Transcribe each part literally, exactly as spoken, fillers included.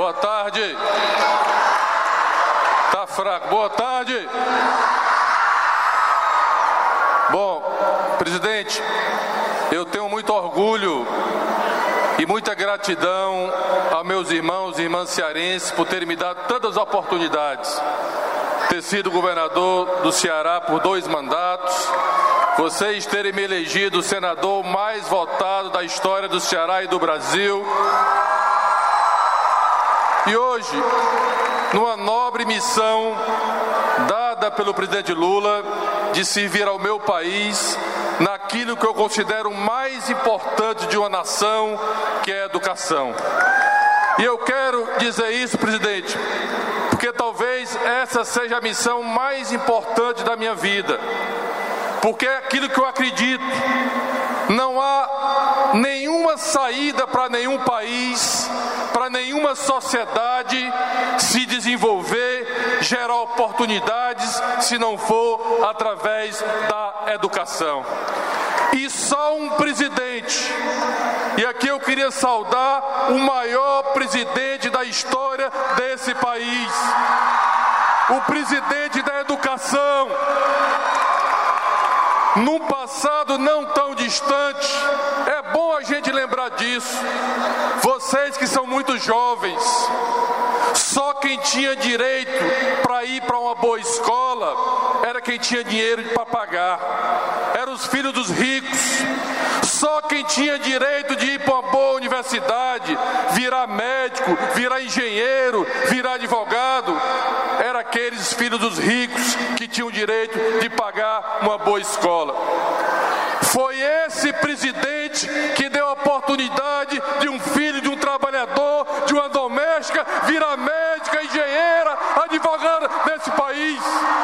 Boa tarde. Tá fraco. Boa tarde. Bom, presidente, eu tenho muito orgulho e muita gratidão aos meus irmãos e irmãs cearenses por terem me dado tantas oportunidades. Ter sido governador do Ceará por dois mandatos, vocês terem me elegido o senador mais votado da história do Ceará e do Brasil. E hoje, numa nobre missão dada pelo presidente Lula de servir ao meu país naquilo que eu considero o mais importante de uma nação, que é a educação. E eu quero dizer isso, presidente, porque talvez essa seja a missão mais importante da minha vida, porque é aquilo que eu acredito. Não há nenhuma saída para nenhum país, para nenhuma sociedade se desenvolver, gerar oportunidades, se não for através da educação. E só um presidente, e aqui eu queria saudar o maior presidente da história desse país, o presidente da educação. Num passado não tão distante, é bom a gente lembrar disso. Vocês que são muito jovens, só quem tinha direito para ir para uma boa escola era quem tinha dinheiro para pagar, eram os filhos dos ricos. Só quem tinha direito de ir para uma boa universidade, virar médico, virar engenheiro, virar advogado, eram aqueles filhos dos ricos que tinham direito de pagar uma boa escola. Foi esse presidente que deu a oportunidade de um filho de um trabalhador, de uma doméstica, virar médica, engenheira, advogada nesse país.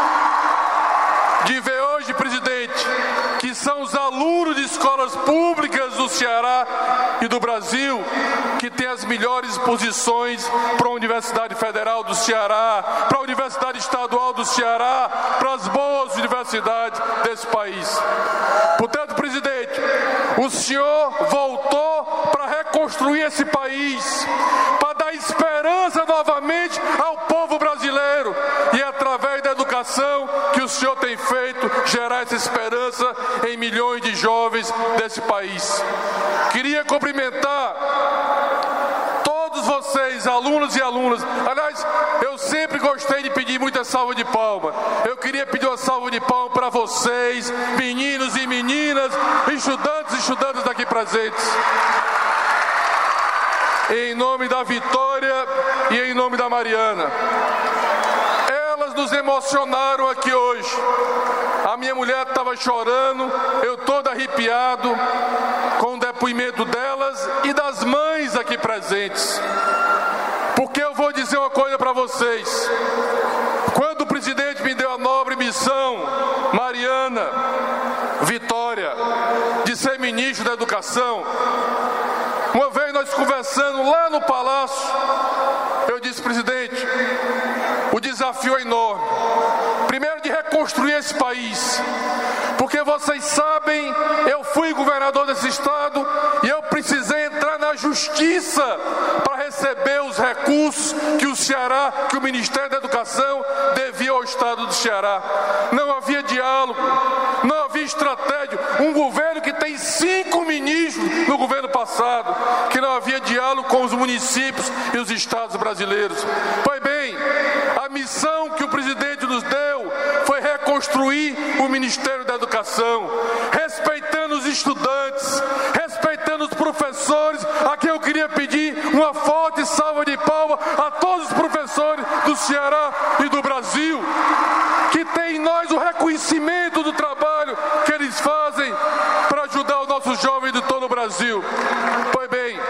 De ver hoje, presidente, que são os alunos de escolas públicas do Ceará e do Brasil que têm as melhores posições para a Universidade Federal do Ceará, para a Universidade Estadual do Ceará, para as boas universidades desse país. Portanto, presidente, o senhor voltou para reconstruir esse país, para dar esperança novamente ao povo brasileiro, e é através da educação que o senhor tem feito gerar essa esperança em milhões de jovens desse país. Queria cumprimentar todos vocês, alunos e alunas. Aliás, eu sempre gostei de pedir muita salva de palmas. Eu queria pedir uma salva de palmas para vocês, meninos e meninas, estudantes e estudantes aqui presentes. Em nome da Vitória e em nome da Mariana. Elas nos emocionaram aqui hoje. A minha mulher estava chorando, eu todo arrepiado com o depoimento delas e das mães aqui presentes. Porque eu vou dizer uma coisa para vocês. Quando o presidente me deu a nobre missão, Mariana, Vitória, de ser ministro da Educação, uma vez nós conversando lá no Palácio, eu disse, presidente, o desafio é enorme. Primeiro, de reconstruir esse país, porque vocês sabem, eu fui governador desse estado e eu precisei entrar na justiça para receber os recursos que o Ceará, que o Ministério da Educação devia ao estado do Ceará. Não havia diálogo, não havia estratégia. Um governo que tem cinco ministros no governo passado, que não havia diálogo com os municípios e os estados brasileiros. Pois bem, a missão que o presidente nos deu foi reconstruir o Ministério da Educação, respeitando os estudantes, respeitando os professores. Aqui eu queria pedir uma forte salva de palmas a todos os professores do Ceará e do Brasil, que tem em nós o reconhecimento do trabalho que eles fazem para ajudar os nossos jovens de todo o Brasil. Pois bem,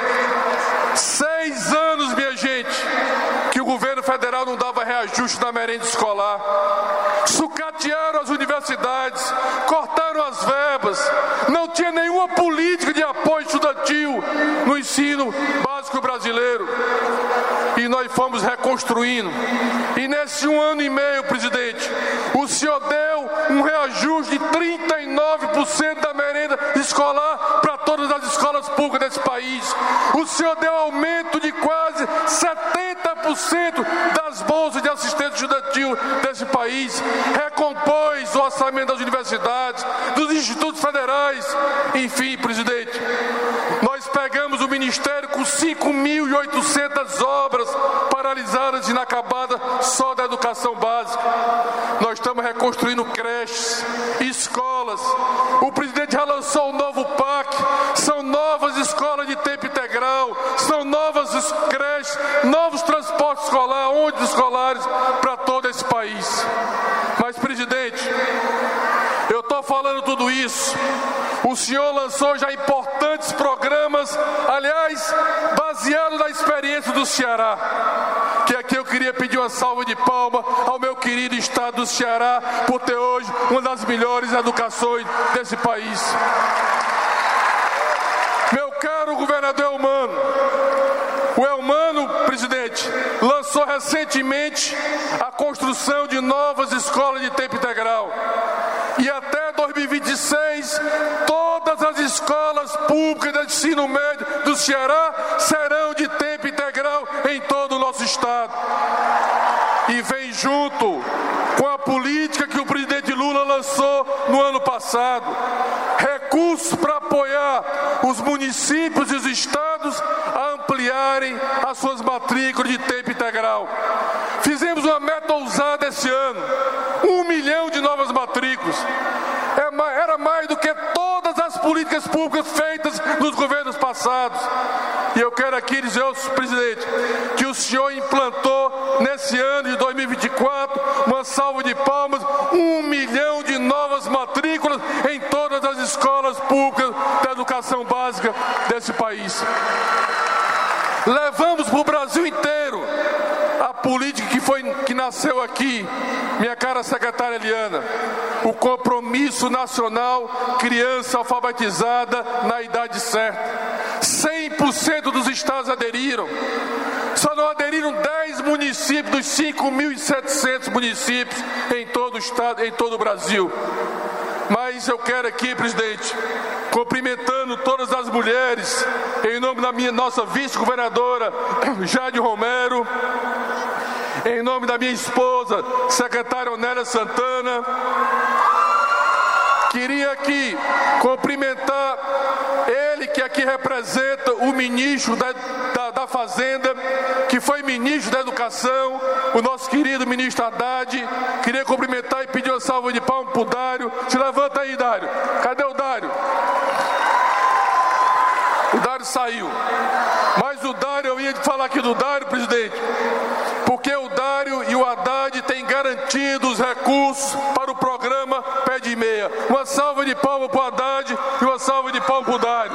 seis anos, minha gente, que o governo federal não dava reajuste na merenda escolar, sucatearam as universidades, cortaram as verbas, não tinha nenhuma política de apoio estudantil no ensino básico brasileiro, e nós fomos reconstruindo. E nesse um ano e meio, presidente, o senhor deu um reajuste de trinta e nove por cento da merenda escolar para todas as escolas públicas desse país. O senhor deu aumento de quase setenta por cento das bolsas de assistente estudantil desse país, recompôs o orçamento das universidades, dos institutos federais. Enfim, presidente, nós pegamos o Ministério com cinco mil e oitocentas obras paralisadas e inacabadas só da educação básica. Nós estamos reconstruindo creches, escolas. O presidente já lançou um novo P A C, são novas escolas de tempo integral, são novas creches, novos transportes escolares, ônibus escolares para todo esse país. Mas, presidente, eu estou falando tudo isso. O senhor lançou já importantes programas, aliás, baseado na experiência do Ceará. Que aqui eu queria pedir uma salva de palmas ao meu querido estado do Ceará por ter hoje uma das melhores educações desse país. Meu caro governador Elmano, o Elmano, presidente, lançou recentemente a construção de novas escolas de tempo integral. E até dois mil e vinte e seis, todas as escolas públicas de ensino médio do Ceará serão de tempo integral em todo o nosso estado. E vem junto com a política que o presidente Lula lançou no ano passado, recursos para apoiar os municípios e os estados a ampliarem as suas matrículas de tempo integral. Fizemos uma meta ousada esse ano, um milhão de novas matrículas. Era mais do que todas as políticas públicas feitas nos governos passados. E eu quero aqui dizer ao presidente que o senhor implantou nesse ano de dois mil e vinte e quatro, uma salva de palmas, um milhão de novas matrículas em todas as escolas públicas da educação básica desse país. Levamos para o Brasil inteiro a política que, foi, que nasceu aqui, minha cara secretária Eliana, o compromisso nacional criança alfabetizada na idade certa. cem por cento dos estados aderiram. Só não aderiram dez municípios dos cinco mil e setecentos municípios em todo o estado, em todo o Brasil. Mas eu quero aqui, presidente, cumprimentando todas as mulheres, em nome da minha nossa vice-governadora Jade Romero, em nome da minha esposa, secretária Onélia Santana. Queria aqui cumprimentar ele que aqui representa o ministro da, da, da Fazenda, que foi ministro da Educação, o nosso querido ministro Haddad. Queria cumprimentar e pedir uma salva de palmas para o Dário. Se levanta aí, Dário. Cadê o Dário? O Dário saiu. Mas o Dário, eu ia falar aqui do Dário, presidente, porque o Dário e o Haddad têm garantido os recursos para o programa Pé de Meia. Uma salva de palmas para o Haddad e uma salva de palmas para o Dário.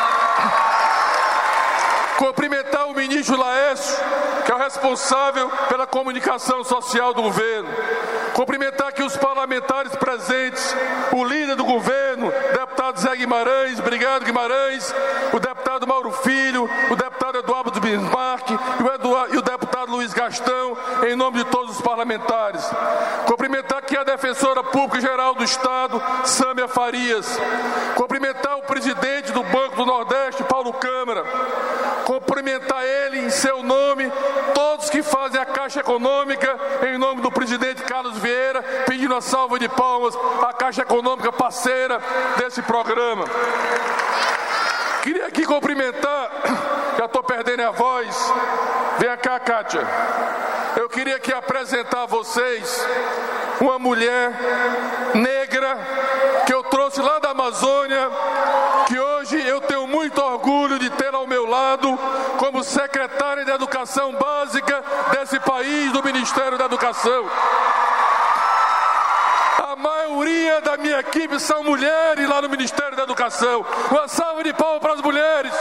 Cumprimentar o ministro Laércio, que é o responsável pela comunicação social do governo. Cumprimentar aqui os parlamentares presentes, o líder do governo, deputado Zé Guimarães, obrigado Guimarães, o deputado Mauro Filho, o deputado Eduardo Bismarck e o, Eduardo, e o deputado Luiz Gastão, em nome de todos os parlamentares. Cumprimentar aqui a defensora pública geral do Estado, Sâmia Farias. Cumprimentar o presidente do Banco do Nordeste, Paulo Câmara. Cumprimentar ele em seu nome, todos que fazem a Caixa Econômica, em nome do presidente Carlos Vieira, pedindo a salva de palmas à Caixa Econômica parceira desse programa. Queria aqui cumprimentar, já estou perdendo a voz, vem cá, Kátia. Eu queria aqui apresentar a vocês uma mulher negra que eu trouxe lá da Amazônia, que hoje eu tenho muito orgulho de tê-la ao meu lado como secretária de Educação Básica desse país, do Ministério da Educação. A maioria da minha equipe são mulheres lá no Ministério da Educação. Uma salva de palmas para as mulheres.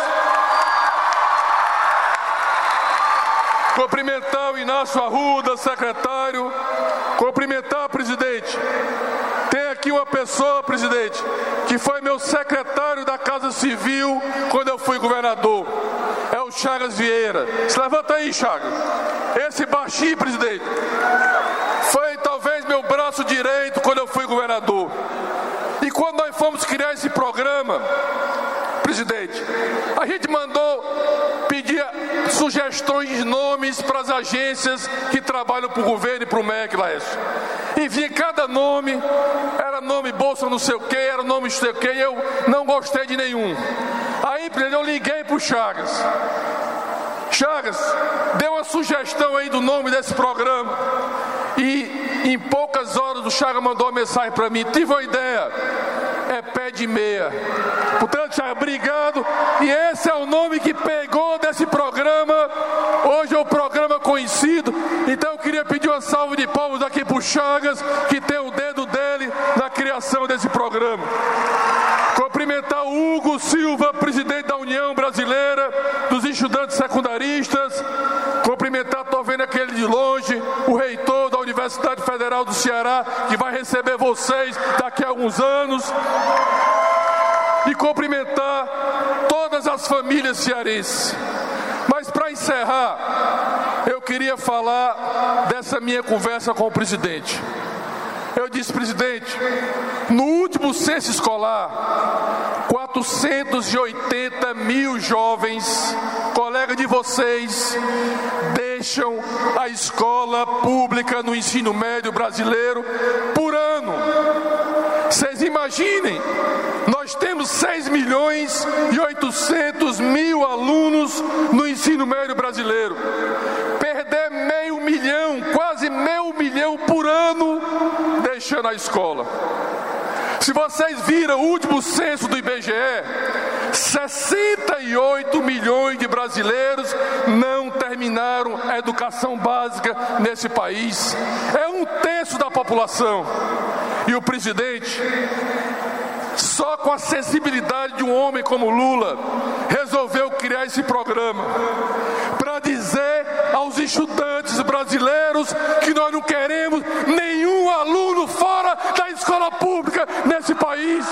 Cumprimentar o Inácio Arruda, secretário. Cumprimentar, presidente. Tem aqui uma pessoa, presidente, que foi meu secretário da Casa Civil quando eu fui governador. É o Chagas Vieira. Se levanta aí, Chagas. Esse baixinho, presidente, foi talvez meu braço direito quando eu fui governador. E quando nós fomos criar esse programa, presidente, a gente mandou pedir, sugestões de nomes para as agências que trabalham para o governo e para o M E C, Laércio. E vinha cada nome, era nome Bolsa não sei o que, era nome não sei o que, e eu não gostei de nenhum. Aí eu liguei para o Chagas. Chagas, deu uma sugestão aí do nome desse programa. E em poucas horas o Chagas mandou uma mensagem para mim. Tive uma ideia. É pé de meia. Portanto, Chagas, obrigado. E esse é o nome que pegou desse programa. Hoje é o programa conhecido. Então eu queria pedir uma salva de palmas aqui para o Chagas, que tem o dedo dele na criação desse programa. Cumprimentar o Hugo Silva, presidente da União Brasileira dos Estudantes Secundaristas. Cumprimentar, estou vendo aquele de longe, o reitor da Universidade Federal do Ceará, que vai receber vocês daqui a alguns anos. E cumprimentar todas as famílias cearenses. Mas para encerrar, eu queria falar dessa minha conversa com o presidente. Eu disse, presidente, no último censo escolar, quatrocentos e oitenta mil jovens, colega de vocês, deixam a escola pública no ensino médio brasileiro por ano. Vocês imaginem, nós temos seis milhões e oitocentos mil alunos no ensino médio brasileiro. Perder meio milhão, quase meio milhão por ano, deixando a escola. Se vocês viram o último censo do I B G E, sessenta e oito milhões de brasileiros não terminaram a educação básica nesse país. É um terço da população. E o presidente, só com a sensibilidade de um homem como Lula, resolveu criar esse programa para dizer aos estudantes brasileiros que nós não queremos nenhum aluno fora da escola pública nesse país.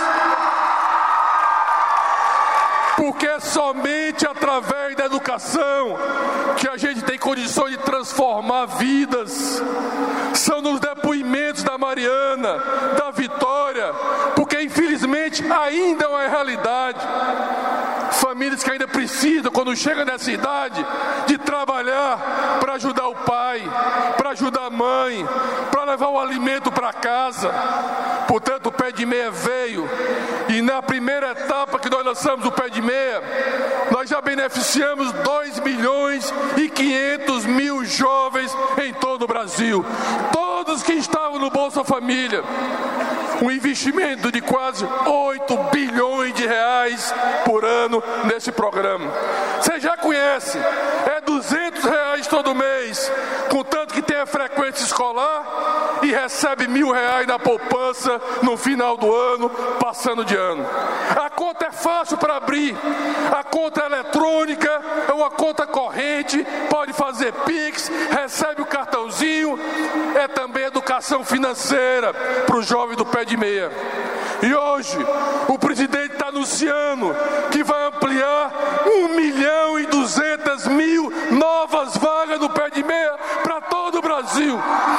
Porque é somente através da educação que a gente tem condições de transformar vidas. São nos depoimentos da Mariana, da Vitória, porque infelizmente ainda é uma realidade. Famílias que ainda precisam, quando chegam nessa idade, de trabalhar para ajudar o pai, para ajudar a mãe, para levar o alimento para casa. Portanto, o Pé de Meia veio, e na primeira etapa que nós lançamos o Pé de Meia, nós já beneficiamos dois milhões e quinhentos mil jovens em todo o Brasil. Todos que estavam no Bolsa Família. Um investimento de quase oito bilhões de reais por ano nesse programa. Você já conhece, é duzentos reais todo mês, contanto que tem a frequência escolar, e recebe mil reais na poupança no final do ano, passando de ano. A conta é fácil para abrir, a conta é eletrônica, é uma conta corrente, pode fazer Pix, recebe o cartãozinho, é também educação financeira para o jovem do Pé de Meia. E hoje, o presidente está anunciando que vai ampliar um milhão e duzentas mil novas vagas no Pé de Meia para todo o Brasil.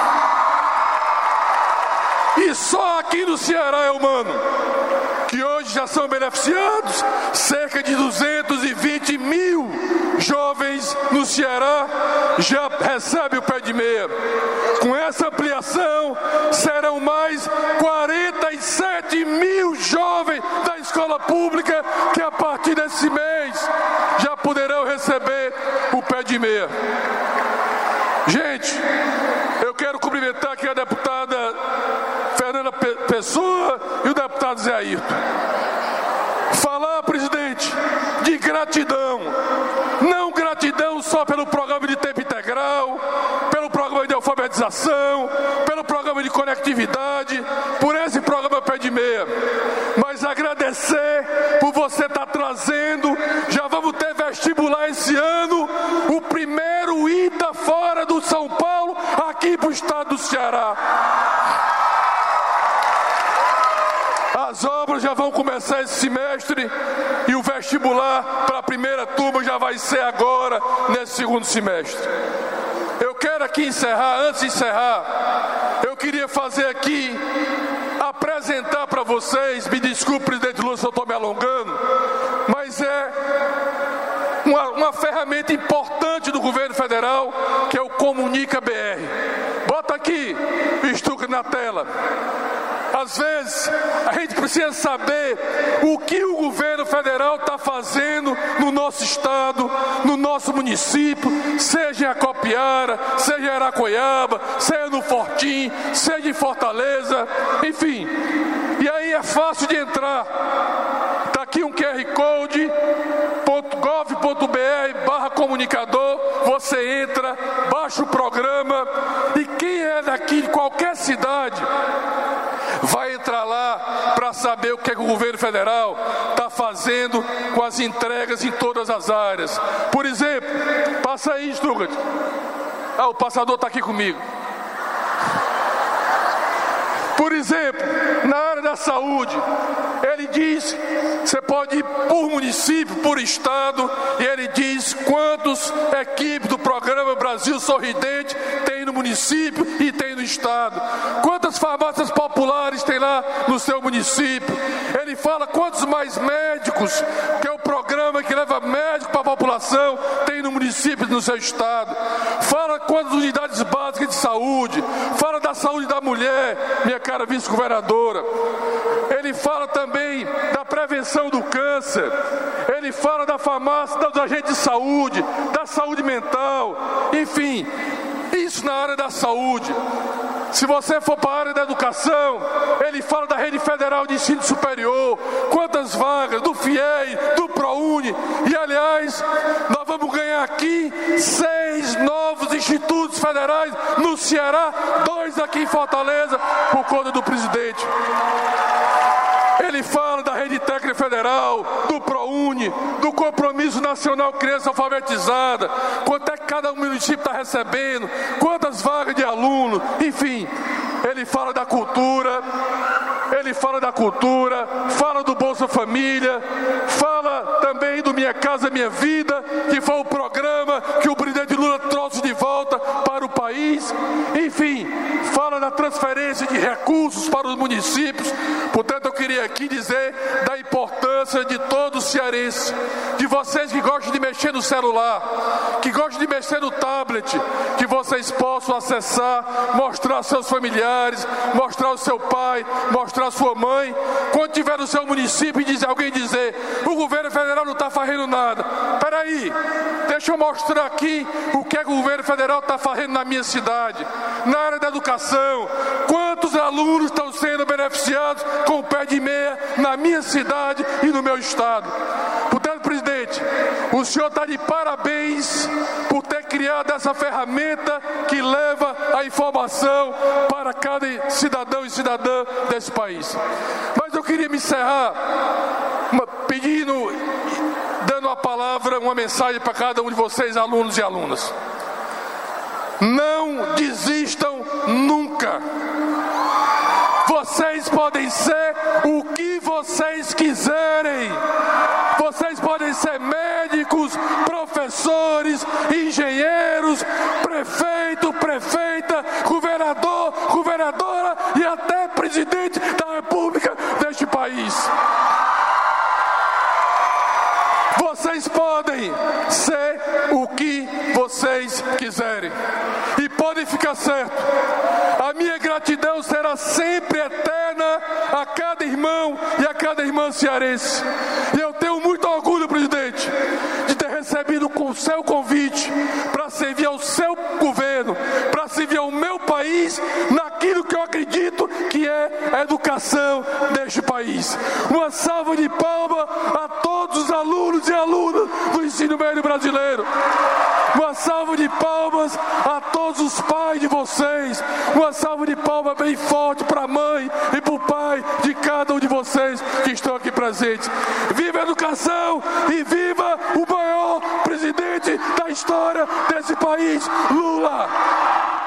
E só aqui no Ceará, humano, que hoje já são beneficiados cerca de duzentos e vinte mil jovens no Ceará já recebem o Pé de Meia. Com essa ampliação, serão mais quarenta e sete mil jovens da escola pública que a partir desse mês já poderão receber o Pé de Meia. Gente, eu quero cumprimentar aqui a deputada Fernanda Pessoa e o deputado Zé Ayrton. Falar, presidente, de gratidão. Não gratidão só pelo programa de tempo integral, pelo programa de alfabetização, pelo programa de conectividade, por esse programa Pé de Meia, mas agradecer por você estar trazendo, já vamos ter vestibular esse ano, o primeiro I T A fora do São Paulo, aqui para o estado do Ceará. As obras já vão começar esse semestre e o vestibular para a primeira turma já vai ser agora, nesse segundo semestre. Eu quero aqui encerrar, antes de encerrar, eu queria fazer aqui, apresentar para vocês, me desculpe, presidente Lula, se eu estou me alongando, mas é uma, uma ferramenta ferramenta importante do governo federal, que é o Comunica B R. Bota aqui o Stuka na tela. Às vezes, a gente precisa saber o que o governo federal está fazendo no nosso estado, no nosso município, seja em Acopiara, seja em Aracoiaba, seja no Fortim, seja em Fortaleza, enfim. E aí é fácil de entrar. Está aqui um Q R Code, gov ponto br barra comunicador, você entra, baixa o programa, e quem é daqui de qualquer cidade vai entrar lá para saber o que, é que o governo federal está fazendo com as entregas em todas as áreas. Por exemplo, passa aí, Stuttgart. Ah, o passador está aqui comigo. Por exemplo, na área da saúde, ele diz, você pode ir por município, por estado, e ele diz quantos equipes do programa Brasil Sorridente tem no município e tem no estado. Quantas farmácias populares tem lá no seu município. Ele fala quantos mais médicos, que é o programa que leva médico para a população, tem no município e no seu estado. Fala quantas unidades básicas de saúde. Fala da saúde da mulher, minha cara vice-governadora. Ele fala também da prevenção do câncer. Ele fala da farmácia, dos agentes de saúde, da saúde mental. Enfim, isso na área da saúde. Se você for para a área da educação, ele fala da rede federal de ensino superior, quantas vagas, do FIES, do ProUni. E, aliás, nós vamos ganhar aqui seis novos institutos federais no Ceará, dois aqui em Fortaleza, por conta do presidente. Ele fala da rede técnica federal, do ProUni, do Compromisso Nacional Criança Alfabetizada, quanto é que cada município está recebendo, quantas vagas de aluno, enfim. Ele fala da cultura, ele fala da cultura, fala do Bolsa Família, fala também do Minha Casa Minha Vida, que foi o programa que o presidente Lula trouxe de volta para o país. Enfim, fala da transferência de recursos para os municípios. Portanto, eu queria aqui dizer da importância de todos os cearenses, de vocês que gostam de mexer no celular, que gostam de mexer no tablet, que vocês possam acessar, mostrar seus familiares, mostrar o seu pai, mostrar a sua mãe, quando tiver no seu município e dizer, alguém dizer, o governo federal não está fazendo nada. Peraí, deixa eu mostrar aqui o que, é que o governo federal está fazendo na minha cidade. Na área da educação, quantos alunos estão sendo beneficiados com o pé de meia na minha cidade e no meu estado. Portanto, presidente, o senhor está de parabéns por ter criado essa ferramenta que leva a informação para cada cidadão e cidadã desse país. Mas eu queria me encerrar pedindo, dando a palavra, uma mensagem para cada um de vocês, alunos e alunas. Não desistam nunca. Vocês podem ser o que vocês quiserem. Vocês podem ser médicos, professores, engenheiros, prefeito, prefeita, governador, governadora e até presidente da República deste país. Vocês podem ser o que vocês quiserem. E podem ficar certo, a minha gratidão será sempre eterna a cada irmão e a cada irmã cearense. E eu tenho muito orgulho, presidente, de ter recebido o seu convite para servir ao seu governo, para servir ao meu país naquilo que eu acredito que é a educação deste país. Uma salva de palmas a todos os alunos e alunas do ensino médio brasileiro. Uma salva de palmas a todos os pais de vocês. Uma salva de palmas bem forte para a mãe e para o pai de cada um de vocês que estão aqui presentes. Viva a educação e viva o maior presidente da história desse país, Lula!